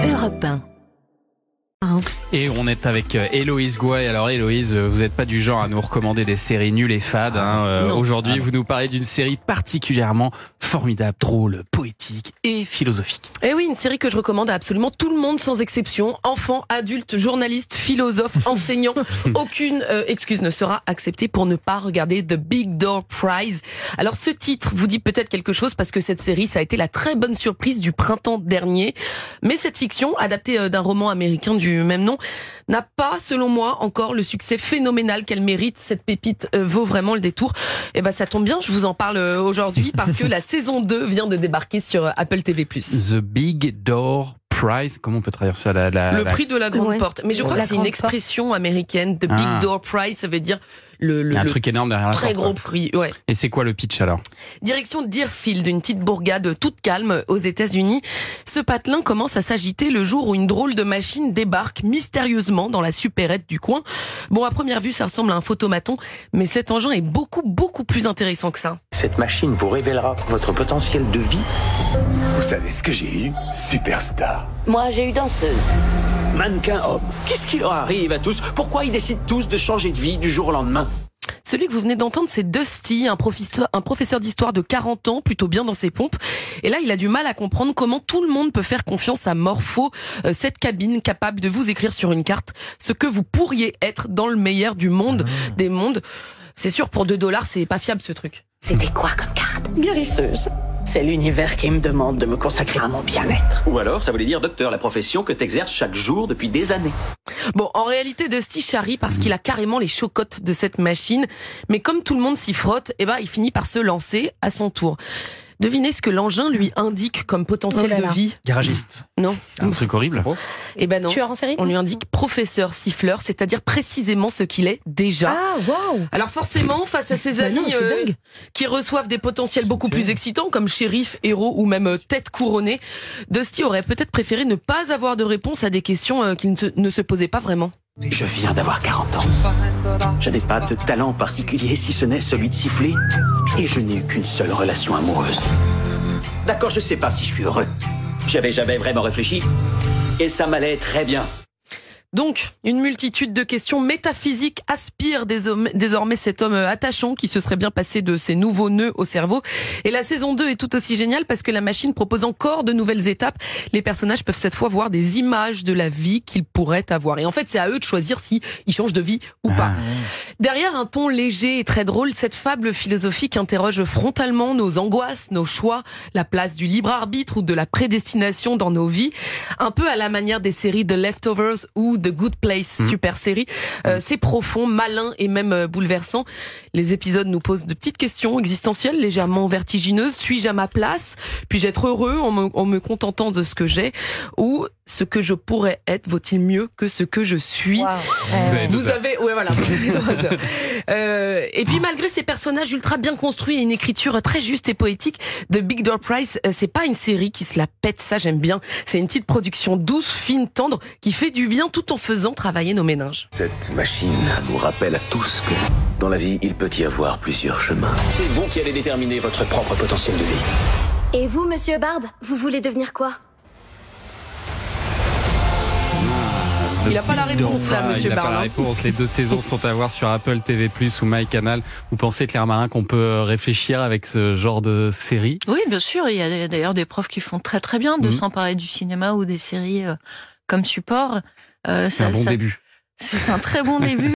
Europe 1. Et on est avec Héloïse Gouet. Alors Héloïse, vous n'êtes pas du genre à nous recommander des séries nulles et fades. Aujourd'hui, vous nous parlez d'une série particulièrement formidable, drôle, poétique et philosophique. Et oui, une série que je recommande à absolument tout le monde sans exception. Enfants, adultes, journalistes, philosophes, enseignants. Aucune excuse ne sera acceptée pour ne pas regarder The Big Door Prize. Alors ce titre vous dit peut-être quelque chose parce que cette série, ça a été la très bonne surprise du printemps dernier. Mais cette fiction, adaptée d'un roman américain du même nom, n'a pas, selon moi, encore le succès phénoménal qu'elle mérite. Cette pépite vaut vraiment le détour. Et ben, ça tombe bien, je vous en parle aujourd'hui parce que la saison 2 vient de débarquer sur Apple TV+. The Big Door Prize, comment on peut traduire ça? Le prix de la grande porte. Mais je crois que c'est une expression américaine. The Big Door Prize, ça veut dire il y a un truc énorme derrière la porte. Très gros prix, ouais. Et c'est quoi le pitch alors? Direction Deerfield, une petite bourgade toute calme aux États-Unis. Ce patelin commence à s'agiter le jour où une drôle de machine débarque mystérieusement dans la supérette du coin. Bon, à première vue, ça ressemble à un photomaton, mais cet engin est beaucoup plus intéressant que ça. Cette machine vous révélera votre potentiel de vie. Vous savez ce que j'ai eu? Superstar. Moi, j'ai eu danseuse. Mannequin homme. Qu'est-ce qui leur arrive à tous? Pourquoi ils décident tous de changer de vie du jour au lendemain? Celui que vous venez d'entendre, c'est Dusty, un professeur d'histoire de 40 ans, plutôt bien dans ses pompes. Et là, il a du mal à comprendre comment tout le monde peut faire confiance à Morpho, cette cabine capable de vous écrire sur une carte ce que vous pourriez être dans le meilleur du monde des mondes. C'est sûr, pour $2, c'est pas fiable ce truc. C'était quoi comme carte? Guérisseuse. C'est l'univers qui me demande de me consacrer à mon bien-être. Ou alors, ça voulait dire docteur, la profession que t'exerces chaque jour depuis des années. Bon, en réalité, Dusty charrie parce qu'il a carrément les chocottes de cette machine. Mais comme tout le monde s'y frotte, il finit par se lancer à son tour. Devinez ce que l'engin lui indique comme potentiel de vie. Garagiste. Non. Un truc horrible. Non. Tueur en série. On lui indique professeur siffleur, c'est-à-dire précisément ce qu'il est déjà. Ah, waouh. Alors forcément, face à ses amis qui reçoivent des potentiels beaucoup plus excitants comme shérif, héros ou même tête couronnée, Dusty aurait peut-être préféré ne pas avoir de réponse à des questions qui ne se posaient pas vraiment. Je viens d'avoir 40 ans. Je n'ai pas de talent particulier, si ce n'est celui de siffler. Et je n'ai eu qu'une seule relation amoureuse. D'accord, je sais pas si je suis heureux. J'avais jamais vraiment réfléchi. Et ça m'allait très bien. Donc, une multitude de questions métaphysiques aspirent désormais cet homme attachant qui se serait bien passé de ses nouveaux nœuds au cerveau. Et la saison 2 est tout aussi géniale parce que la machine propose encore de nouvelles étapes. Les personnages peuvent cette fois voir des images de la vie qu'ils pourraient avoir. Et en fait, c'est à eux de choisir si ils changent de vie ou pas. Derrière un ton léger et très drôle, cette fable philosophique interroge frontalement nos angoisses, nos choix, la place du libre arbitre ou de la prédestination dans nos vies. Un peu à la manière des séries The Leftovers ou The Good Place, super série. C'est profond, malin et même bouleversant. Les épisodes nous posent de petites questions existentielles, légèrement vertigineuses. Suis-je à ma place? Puis-je être heureux en me contentant de ce que j'ai? Ou ce que je pourrais être vaut-il mieux que ce que je suis? Vous avez 3 heures. Et puis malgré ces personnages ultra bien construits et une écriture très juste et poétique, The Big Door Prize, c'est pas une série qui se la pète, ça j'aime bien. C'est une petite production douce, fine, tendre, qui fait du bien tout en faisant travailler nos méninges. Cette machine nous rappelle à tous que dans la vie, il peut y avoir plusieurs chemins. C'est vous qui allez déterminer votre propre potentiel de vie. Et vous, monsieur Bard, vous voulez devenir quoi? Il n'a pas la réponse là, monsieur Bard. Il n'a pas la réponse. Les 2 saisons sont à voir sur Apple TV+, ou MyCanal. Vous pensez, Claire Marin, qu'on peut réfléchir avec ce genre de série? Oui, bien sûr. Il y a d'ailleurs des profs qui font très bien de s'emparer du cinéma ou des séries comme support. C'est un bon début. C'est un très bon début.